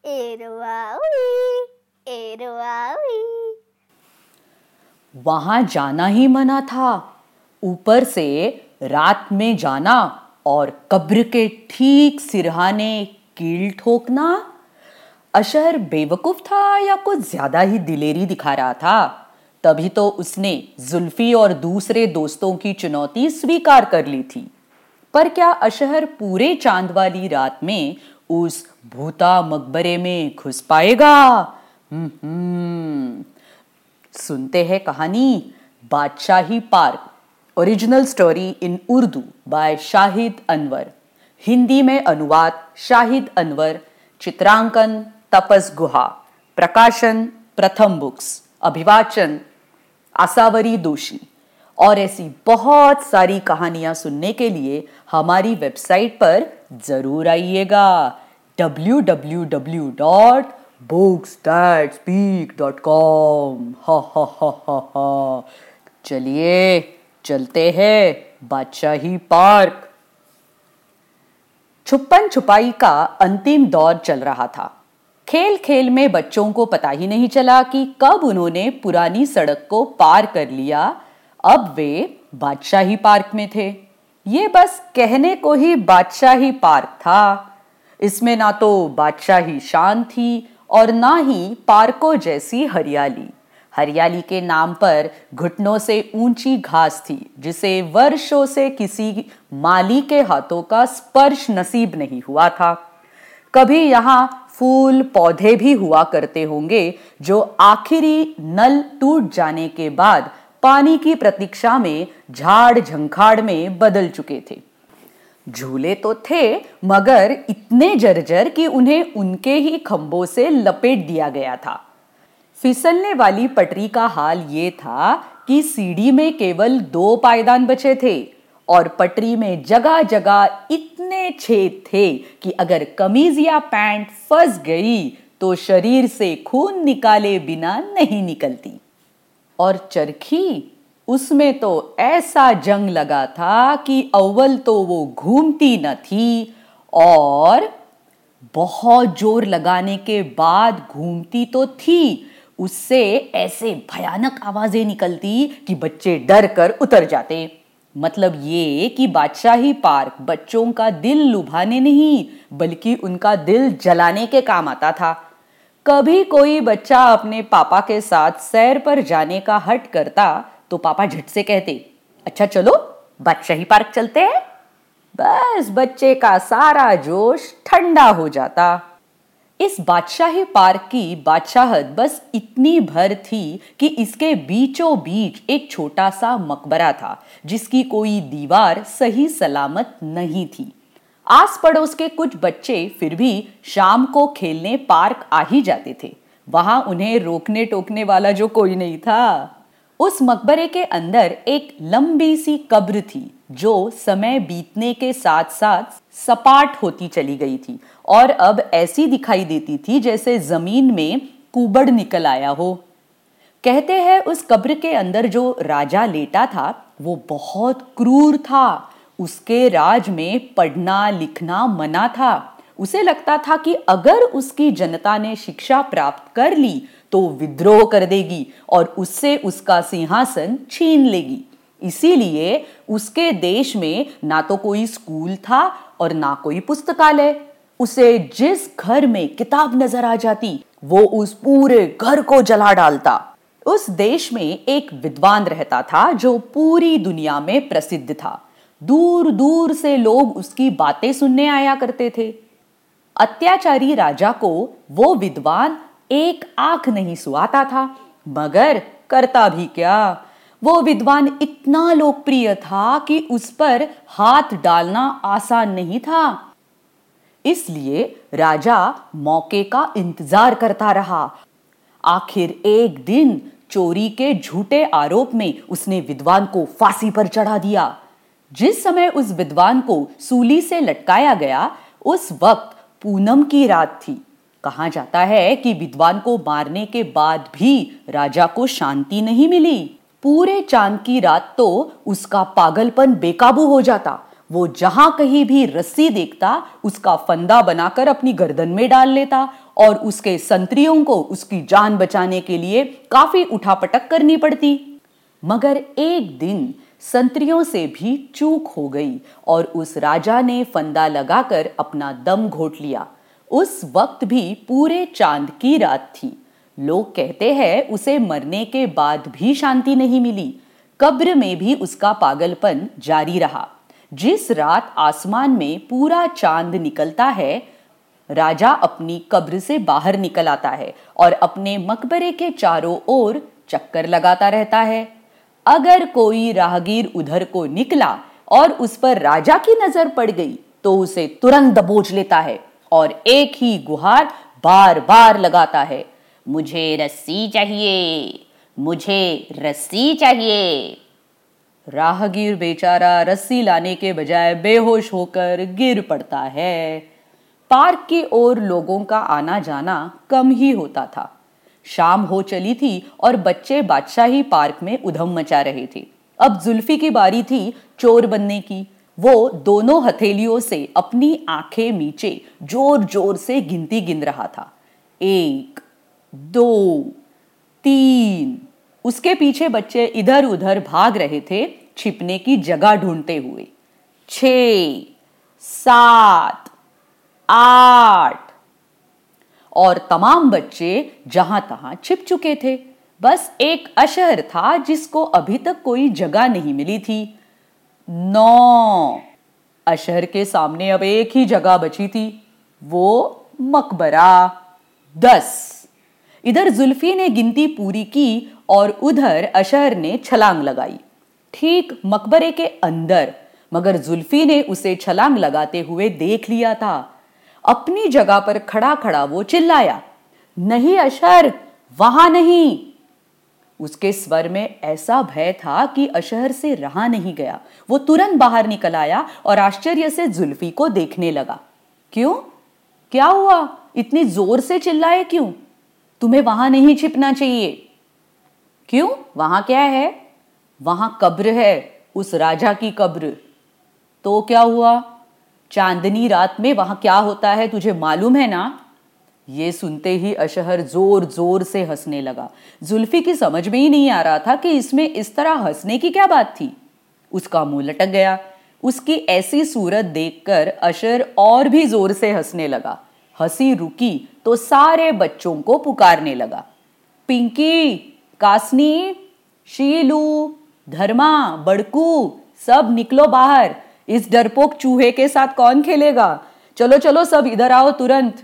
एरवावी, एरवावी। वहां जाना ही मना था, ऊपर से रात में जाना और कब्र के ठीक सिरहाने कील ठोकना। अशहर बेवकूफ था या कुछ ज्यादा ही दिलेरी दिखा रहा था? तभी तो उसने जुल्फी और दूसरे दोस्तों की चुनौती स्वीकार कर ली थी। पर क्या अशहर पूरे चांद वाली रात में उस भूता मकबरे में घुस पाएगा? सुनते हैं कहानी बादशाही park, original story in Urdu by Shahid Anwar, Hindi में अनुवाद शाहिद अनवर, चित्रांकन तपस गुहा, प्रकाशन प्रथम बुक्स, अभिवाचन आसावरी दोषी। और ऐसी बहुत सारी कहानियां सुनने के लिए हमारी वेबसाइट पर जरूर आइएगा www.booksthatspeak.com। हा हा हा हा हा। चलिए चलते हैं बादशाही पार्क। छुपन छुपाई का अंतिम दौर चल रहा था। खेल खेल में बच्चों को पता ही नहीं चला कि कब उन्होंने पुरानी सड़क को पार कर लिया। अब वे बादशाही पार्क में थे। ये बस कहने को ही बादशाही पार्क था। इसमें ना तो बादशाही शान थी और ना ही पार्कों जैसी हरियाली। हरियाली के नाम पर घुटनों से ऊंची घास थी जिसे वर्षों से किसी माली के हाथों का स्पर्श नसीब नहीं हुआ था। कभी यहाँ फूल पौधे भी हुआ करते होंगे जो आखिरी नल टूट जाने के बाद पानी की प्रतीक्षा में झाड़ झंखाड़ में बदल चुके थे। झूले तो थे मगर इतने जर्जर कि उन्हें उनके ही खंभों से लपेट दिया गया था। फिसलने वाली पटरी का हाल ये था कि सीढ़ी में केवल 2 पायदान बचे थे और पटरी में जगह जगह इतने छेद थे कि अगर कमीज या पैंट फंस गई तो शरीर से खून निकाले बिना नहीं निकलती। और चरखी, उसमें तो ऐसा जंग लगा था कि अव्वल तो वो घूमती न थी और बहुत जोर लगाने के बाद घूमती तो थी, उससे ऐसे भयानक आवाजें निकलती कि बच्चे डर कर उतर जाते। मतलब ये कि बादशाही पार्क बच्चों का दिल लुभाने नहीं बल्कि उनका दिल जलाने के काम आता था। कभी कोई बच्चा अपने पापा के साथ सैर पर जाने का हट करता तो पापा झट से कहते, अच्छा चलो बादशाही पार्क चलते हैं। बस बच्चे का सारा जोश ठंडा हो जाता। इस बादशाही पार्क की बादशाहत बस इतनी भर थी कि इसके बीचों बीच एक छोटा सा मकबरा था जिसकी कोई दीवार सही सलामत नहीं थी। आस पड़ोस के कुछ बच्चे फिर भी शाम को खेलने पार्क आ ही जाते थे। वहां उन्हें रोकने टोकने वाला जो कोई नहीं था। उस मकबरे के अंदर एक लंबी सी कब्र थी जो समय बीतने के साथ साथ सपाट होती चली गई थी और अब ऐसी दिखाई देती थी जैसे जमीन में कुबड़ निकल आया हो। कहते हैं उस कब्र के अंदर जो राजा लेटा था वो बहुत क्रूर था। उसके राज में पढ़ना लिखना मना था। उसे लगता था कि अगर उसकी जनता ने शिक्षा प्राप्त कर ली तो विद्रोह कर देगी और उससे उसका सिंहासन छीन लेगी। इसीलिए उसके देश में ना तो कोई स्कूल था और ना कोई पुस्तकालय। उसे जिस घर में किताब नजर आ जाती वो उस पूरे घर को जला डालता। उस देश में एक विद्वान रहता था जो पूरी दुनिया में प्रसिद्ध था। दूर दूर से लोग उसकी बातें सुनने आया करते थे। अत्याचारी राजा को वो विद्वान एक आंख नहीं सुहाता था, मगर करता भी क्या, वो विद्वान इतना लोकप्रिय था कि उस पर हाथ डालना आसान नहीं था। इसलिए राजा मौके का इंतजार करता रहा। आखिर एक दिन चोरी के झूठे आरोप में उसने विद्वान को फांसी पर चढ़ा दिया। जिस समय उस विद्वान को सूली से लटकाया गया उस वक्त पूनम की रात थी। कहा जाता है कि विद्वान को मारने के बाद भी राजा को शांति नहीं मिली। पूरे चांद की रात तो उसका पागलपन बेकाबू हो जाता। वो जहां कहीं भी रस्सी देखता उसका फंदा बनाकर अपनी गर्दन में डाल लेता और उसके संतरियों को उसकी जान बचाने के लिए काफी उठापटक करनी पड़ती। मगर एक दिन संतरियों से भी चूक हो गई और उस राजा ने फंदा लगाकर अपना दम घोट लिया। उस वक्त भी पूरे चांद की रात थी। लोग कहते हैं उसे मरने के बाद भी शांति नहीं मिली। कब्र में भी उसका पागलपन जारी रहा। जिस रात आसमान में पूरा चांद निकलता है, राजा अपनी कब्र से बाहर निकल आता है और अपने मकबरे के चारों ओर चक्कर लगाता रहता है। अगर कोई राहगीर उधर को निकला और उस पर राजा की नजर पड़ गई तो उसे तुरंत दबोच लेता है और एक ही गुहार बार बार लगाता है, मुझे रस्सी चाहिए, मुझे रस्सी चाहिए। राहगीर बेचारा रस्सी लाने के बजाय बेहोश होकर गिर पड़ता है। पार्क की ओर लोगों का आना जाना कम ही होता था। शाम हो चली थी और बच्चे बादशाही पार्क में उधम मचा रहे थे। अब जुल्फी की बारी थी चोर बनने की। वो दोनों हथेलियों से अपनी आंखें मीचे जोर जोर से गिनती गिन रहा था। 1, 2, 3। उसके पीछे बच्चे इधर उधर भाग रहे थे, छिपने की जगह ढूंढते हुए। 6, 7, 8 और तमाम बच्चे जहां तहां छिप चुके थे। बस एक अशहर था जिसको अभी तक कोई जगह नहीं मिली थी। 9। अशहर के सामने अब एक ही जगह बची थी, वो मकबरा। 10। इधर जुल्फी ने गिनती पूरी की और उधर अशहर ने छलांग लगाई, ठीक मकबरे के अंदर। मगर जुल्फी ने उसे छलांग लगाते हुए देख लिया था। अपनी जगह पर खड़ा खड़ा वो चिल्लाया, नहीं अशहर, वहां नहीं। उसके स्वर में ऐसा भय था कि अशहर से रहा नहीं गया। वो तुरंत बाहर निकल आया और आश्चर्य से जुल्फी को देखने लगा। क्यों? क्या हुआ? इतनी जोर से चिल्लाए क्यों? तुम्हें वहां नहीं छिपना चाहिए। क्यों? वहां क्या है? वहां कब्र है, उस राजा की कब्र। तो क्या हुआ? चांदनी रात में वहां क्या होता है तुझे मालूम है ना? ये सुनते ही अशहर जोर जोर से हंसने लगा। जुल्फी की समझ में ही नहीं आ रहा था कि इसमें इस तरह हंसने की क्या बात थी। उसका मुंह लटक गया। उसकी ऐसी सूरत देखकर अशहर और भी जोर से हंसने लगा। हंसी रुकी तो सारे बच्चों को पुकारने लगा, पिंकी, कासनी, शीलू, धर्मा, बड़कू, सब निकलो बाहर। इस डरपोक चूहे के साथ कौन खेलेगा? चलो चलो सब इधर आओ तुरंत।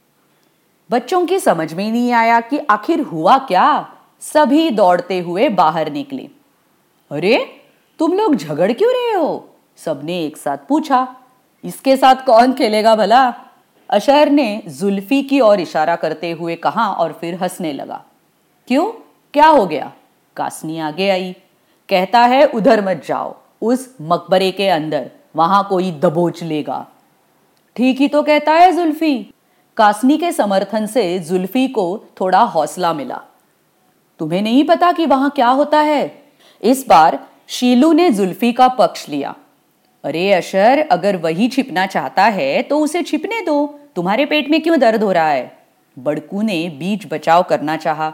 बच्चों की समझ में ही नहीं आया कि आखिर हुआ क्या। सभी दौड़ते हुए बाहर निकले। अरे तुम लोग झगड़ क्यों रहे हो? सबने एक साथ पूछा। इसके साथ कौन खेलेगा भला? अशहर ने जुल्फी की ओर इशारा करते हुए कहा और फिर हंसने लगा। क्यों? क्या हो गया? कासनी आगे आई। कहता है उधर मत जाओ, उस मकबरे के अंदर, वहां कोई दबोच लेगा। ठीक ही तो कहता है जुल्फी। कासनी के समर्थन से जुल्फी को थोड़ा हौसला मिला। तुम्हें नहीं पता कि वहां क्या होता है? इस बार शीलू ने जुल्फी का पक्ष लिया। अरे अशहर, अगर वही छिपना चाहता है तो उसे छिपने दो, तुम्हारे पेट में क्यों दर्द हो रहा है? बड़कू ने बीच बचाव करना चाहा।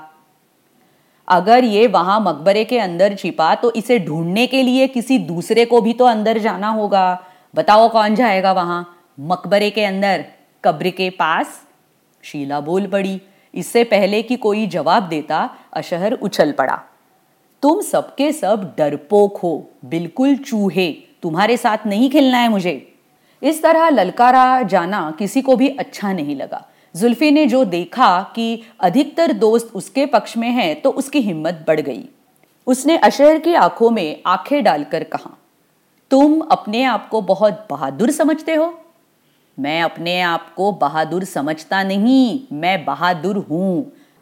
अगर ये वहां मकबरे के अंदर छिपा तो इसे ढूंढने के लिए किसी दूसरे को भी तो अंदर जाना होगा। बताओ कौन जाएगा वहां मकबरे के अंदर, कब्र के पास? शीला बोल पड़ी। इससे पहले कि कोई जवाब देता अशहर उछल पड़ा। तुम सबके सब डरपोक हो, बिल्कुल चूहे, तुम्हारे साथ नहीं खेलना है मुझे। इस तरह ललकारा जाना किसी को भी अच्छा नहीं लगा। जुल्फी ने जो देखा कि अधिकतर दोस्त उसके पक्ष में हैं तो उसकी हिम्मत बढ़ गई। उसने अशहर की आंखों में आंखें डालकर कहा, तुम अपने आप को बहुत बहादुर समझते हो? मैं अपने आप को बहादुर समझता नहीं, मैं बहादुर हूं।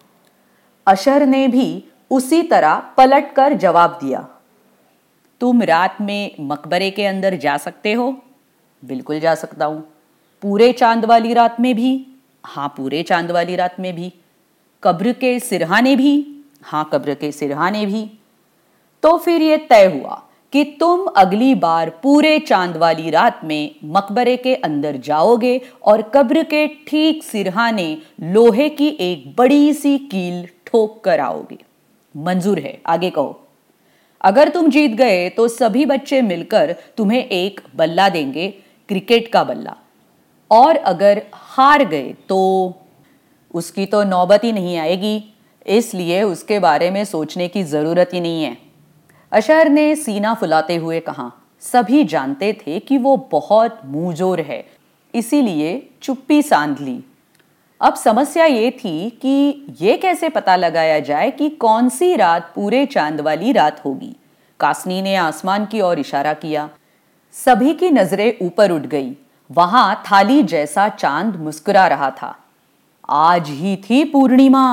अशहर ने भी उसी तरह पलटकर जवाब दिया। तुम रात में मकबरे के अंदर जा सकते हो? बिल्कुल जा सकता हूं। पूरे चांद वाली रात में भी? हाँ, पूरे चांद वाली रात में भी। कब्र के सिरहाने भी? हाँ, कब्र के सिरहाने भी। तो फिर यह तय हुआ कि तुम अगली बार पूरे चांद वाली रात में मकबरे के अंदर जाओगे और कब्र के ठीक सिरहाने लोहे की एक बड़ी सी कील ठोक कर आओगे। मंजूर है, आगे कहो। अगर तुम जीत गए तो सभी बच्चे मिलकर तुम्हें एक बल्ला देंगे, क्रिकेट का बल्ला। और अगर हार गए तो उसकी तो नौबत ही नहीं आएगी, इसलिए उसके बारे में सोचने की जरूरत ही नहीं है। अशहर ने सीना फुलाते हुए कहा। सभी जानते थे कि वो बहुत मुंहजोर है, इसीलिए चुप्पी साध ली। अब समस्या ये थी कि ये कैसे पता लगाया जाए कि कौन सी रात पूरे चांद वाली रात होगी। कासनी ने आसमान की ओर इशारा किया। सभी की नजरें ऊपर उठ गई। वहां थाली जैसा चांद मुस्कुरा रहा था। आज ही थी पूर्णिमा।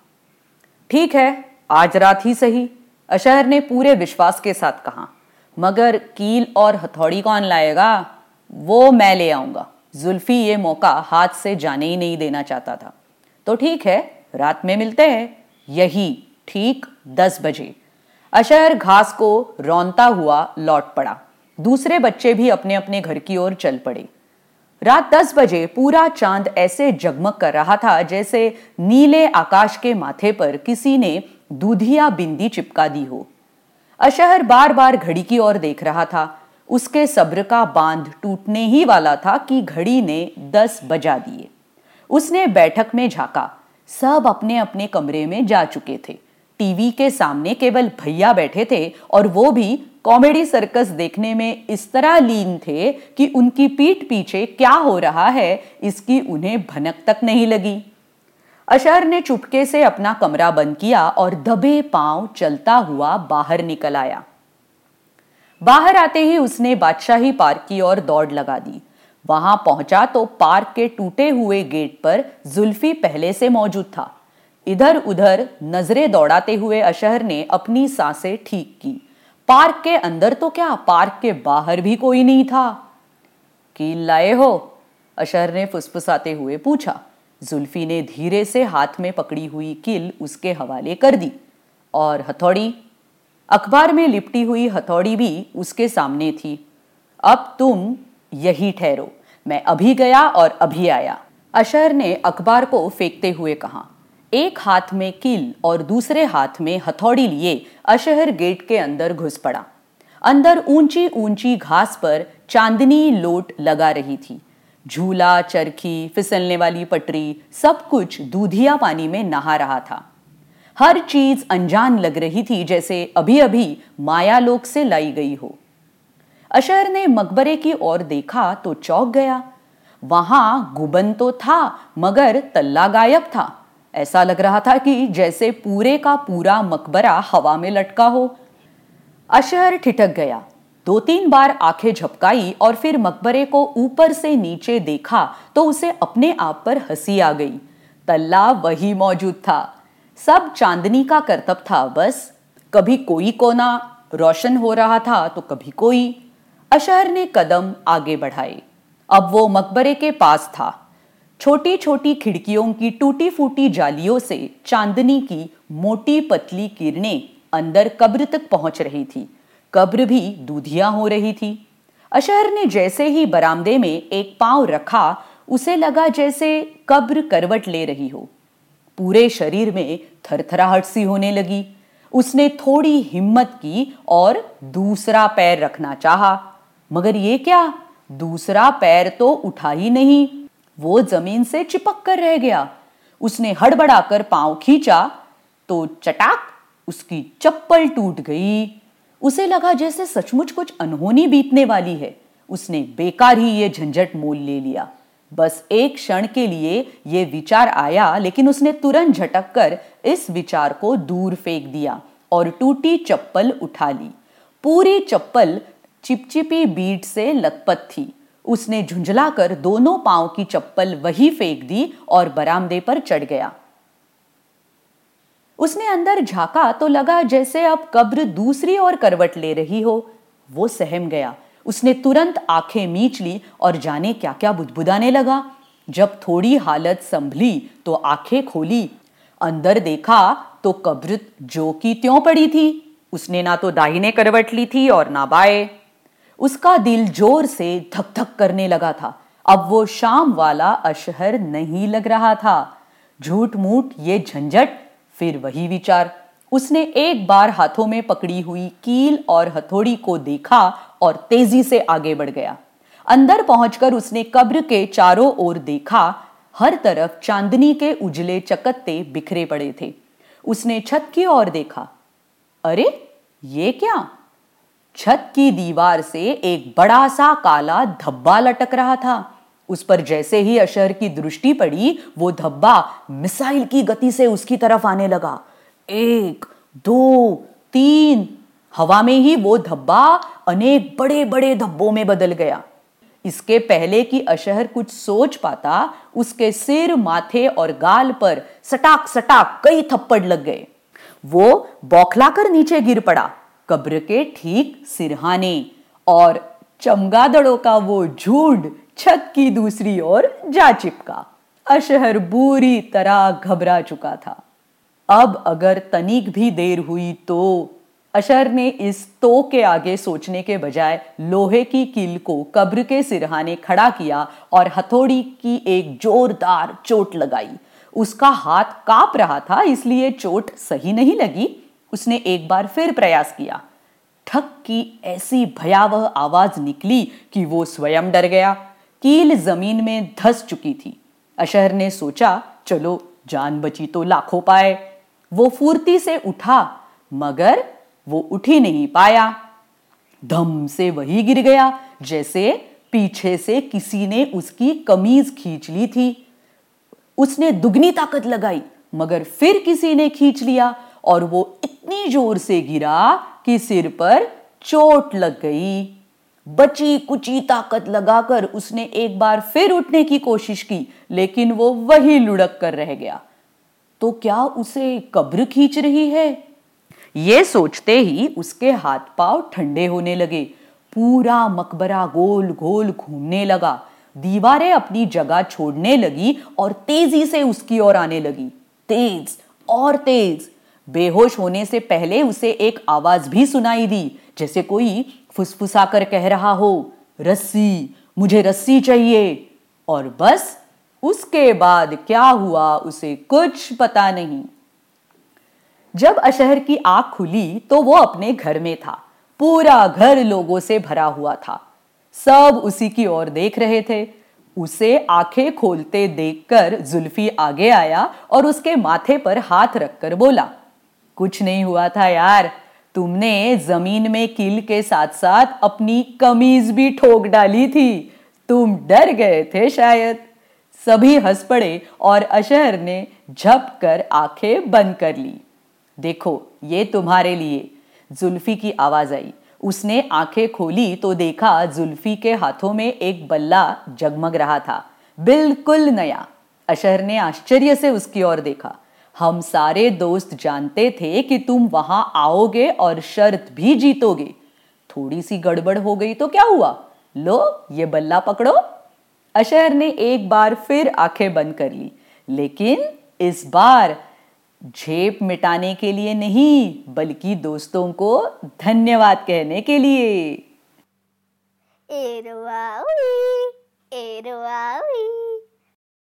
ठीक है, आज रात ही सही, अशहर ने पूरे विश्वास के साथ कहा। मगर कील और हथौड़ी कौन लाएगा? वो मैं ले आऊंगा। जुल्फी ये मौका हाथ से जाने ही नहीं देना चाहता था। तो ठीक है, रात में मिलते हैं, यही ठीक 10 बजे। अशहर घास को रौंदता हुआ लौट पड़ा। दूसरे बच्चे भी अपने अपने घर की ओर चल पड़े। रात 10 बजे पूरा चांद ऐसे जगमग कर रहा था जैसे नीले आकाश के माथे पर किसी ने दूधिया बिंदी चिपका दी हो। अशहर बार बार घड़ी की ओर देख रहा था। उसके सब्र का बांध टूटने ही वाला था कि घड़ी ने 10 बजा दिए। उसने बैठक में झांका। सब अपने अपने कमरे में जा चुके थे। टीवी के सामने केवल भैया बैठे थे और वो भी कॉमेडी सर्कस देखने में इस तरह लीन थे कि उनकी पीठ पीछे क्या हो रहा है इसकी उन्हें भनक तक नहीं लगी। अशहर ने चुपके से अपना कमरा बंद किया और दबे पांव चलता हुआ बाहर निकल आया। बाहर आते ही उसने बादशाही पार्क की ओर दौड़ लगा दी। वहां पहुंचा तो पार्क के टूटे हुए गेट पर जुल्फी पहले से मौजूद था। इधर उधर नजरें दौड़ाते हुए अशहर ने अपनी सांसें ठीक की। पार्क के अंदर तो क्या, पार्क के बाहर भी कोई नहीं था। कील लाए हो? अशहर ने फुसफुसाते हुए पूछा। जुल्फी ने धीरे से हाथ में पकड़ी हुई कील उसके हवाले कर दी। और हथौड़ी? अखबार में लिपटी हुई हथौड़ी भी उसके सामने थी। अब तुम यही ठहरो, मैं अभी गया और अभी आया, अशहर ने अखबार को फेंकते हुए कहा। एक हाथ में कील और दूसरे हाथ में हथौड़ी लिए अशहर गेट के अंदर घुस पड़ा। अंदर ऊंची ऊंची घास पर चांदनी लोट लगा रही थी। झूला, चरखी, फिसलने वाली पटरी, सब कुछ दूधिया पानी में नहा रहा था। हर चीज अनजान लग रही थी, जैसे अभी अभी मायालोक से लाई गई हो। अशहर ने मकबरे की ओर देखा तो चौंक गया। वहां गुबन तो था मगर तल्ला गायब था। ऐसा लग रहा था कि जैसे पूरे का पूरा मकबरा हवा में लटका हो। अशहर ठिठक गया। 2-3 बार आंखें झपकाई और फिर मकबरे को ऊपर से नीचे देखा तो उसे अपने आप पर हंसी आ गई। तल्ला वही मौजूद था। सब चांदनी का करतब था। बस कभी कोई कोना रोशन हो रहा था तो कभी कोई। अशहर ने कदम आगे बढ़ाए। अब वो मकबरे के पास था। छोटी छोटी खिड़कियों की टूटी फूटी जालियों से चांदनी की मोटी पतली किरणें अंदर कब्र तक पहुंच रही थी। कब्र भी दूधिया हो रही थी। अशहर ने जैसे ही बरामदे में एक पांव रखा, उसे लगा जैसे कब्र करवट ले रही हो। पूरे शरीर में थरथराहट सी होने लगी। उसने थोड़ी हिम्मत की और दूसरा पैर रखना चाहा, मगर ये क्या, दूसरा पैर तो उठा ही नहीं, वो जमीन से चिपक कर रह गया। उसने हड़बड़ाकर पांव खींचा तो चटाक, उसकी चप्पल टूट गई। उसे लगा जैसे सचमुच कुछ अनहोनी बीतने वाली है। उसने बेकार ही ये झंझट मोल ले लिया। बस एक क्षण के लिए ये विचार आया, लेकिन उसने तुरंत झटक कर इस विचार को दूर फेंक दिया और टूटी चप्पल उठा ली। पूरी चप्पल चिपचिपी बीट से लथपथ थी। उसने झुंझलाकर दोनों पांव की चप्पल वही फेंक दी और बरामदे पर चढ़ गया। उसने अंदर झांका तो लगा जैसे अब कब्र दूसरी ओर करवट ले रही हो। वो सहम गया। उसने तुरंत आंखें मीच ली और जाने क्या क्या बुदबुदाने लगा। जब थोड़ी हालत संभली तो आंखें खोली। अंदर देखा तो कब्र जो की त्यों पड़ी थी। उसने ना तो दाहिने करवट ली थी और ना बाएं। उसका दिल जोर से धक धक करने लगा था। अब वो शाम वाला अशहर नहीं लग रहा था। झूठ मूठ ये झंझट, फिर वही विचार। उसने एक बार हाथों में पकड़ी हुई कील और हथौड़ी को देखा और तेजी से आगे बढ़ गया। अंदर पहुंचकर उसने कब्र के चारों ओर देखा। हर तरफ चांदनी के उजले चकत्ते बिखरे पड़े थे। उसने छत की ओर देखा। अरे ये क्या? छत की दीवार से एक बड़ा सा काला धब्बा लटक रहा था। उस पर जैसे ही अशहर की दृष्टि पड़ी, वो धब्बा मिसाइल की गति से उसकी तरफ आने लगा। 1, 2, 3। हवा में ही वो धब्बा अनेक बड़े बड़े धब्बों में बदल गया। इसके पहले कि अशहर कुछ सोच पाता, उसके सिर, माथे और गाल पर सटाक सटाक कई थप्पड़ लग गए। वो बौखलाकर नीचे गिर पड़ा, कब्र के ठीक सिरहाने, और चमगादड़ों का वो झुंड छत की दूसरी ओर जा चिपका। अशहर बुरी तरह घबरा चुका था। अब अगर तनिक भी देर हुई तो। अशहर ने इस तो के आगे सोचने के बजाय लोहे की कील को कब्र के सिरहाने खड़ा किया और हथौड़ी की एक जोरदार चोट लगाई। उसका हाथ कांप रहा था, इसलिए चोट सही नहीं लगी। उसने एक बार फिर प्रयास किया। ठक की ऐसी भयावह आवाज निकली कि वो स्वयं डर गया। कील जमीन में धंस चुकी थी। अशहर ने सोचा, चलो जान बची तो लाखों पाए। वो फुर्ती से उठा, मगर वो उठ ही नहीं पाया। धम से वही गिर गया जैसे पीछे से किसी ने उसकी कमीज खींच ली थी। उसने दुगनी ताकत लगाई, मगर फिर किसी ने खींच लिया और वो इतनी जोर से गिरा कि सिर पर चोट लग गई। बची कुची ताकत लगाकर उसने एक बार फिर उठने की कोशिश की, लेकिन वो वही लुढ़क कर रह गया। तो क्या उसे कब्र खींच रही है? ये सोचते ही उसके हाथ पांव ठंडे होने लगे। पूरा मकबरा गोल गोल घूमने लगा। दीवारें अपनी जगह छोड़ने लगी और तेजी से उसकी ओर आने लगी। तेज और तेज। बेहोश होने से पहले उसे एक आवाज भी सुनाई दी, जैसे कोई फुसफुसाकर कह रहा हो, रस्सी, मुझे रस्सी चाहिए। और बस उसके बाद क्या हुआ उसे कुछ पता नहीं। जब अशहर की आंख खुली तो वो अपने घर में था। पूरा घर लोगों से भरा हुआ था। सब उसी की ओर देख रहे थे। उसे आंखें खोलते देखकर जुल्फी आगे आया और उसके माथे पर हाथ रखकर बोला, कुछ नहीं हुआ था यार, तुमने जमीन में कील के साथ साथ अपनी कमीज भी ठोक डाली थी। तुम डर गए थे शायद। सभी हंस पड़े और अशहर ने झप कर आंखें बंद कर ली। देखो ये तुम्हारे लिए, जुल्फी की आवाज आई। उसने आंखें खोली तो देखा जुल्फी के हाथों में एक बल्ला जगमग रहा था, बिल्कुल नया। अशहर ने आश्चर्य से उसकी ओर देखा। हम सारे दोस्त जानते थे कि तुम वहां आओगे और शर्त भी जीतोगे। थोड़ी सी गड़बड़ हो गई तो क्या हुआ? लो ये बल्ला पकड़ो। अशहर ने एक बार फिर आंखें बंद कर ली, लेकिन इस बार झेप मिटाने के लिए नहीं, बल्कि दोस्तों को धन्यवाद कहने के लिए। एरुआ उई, एरुआ उई।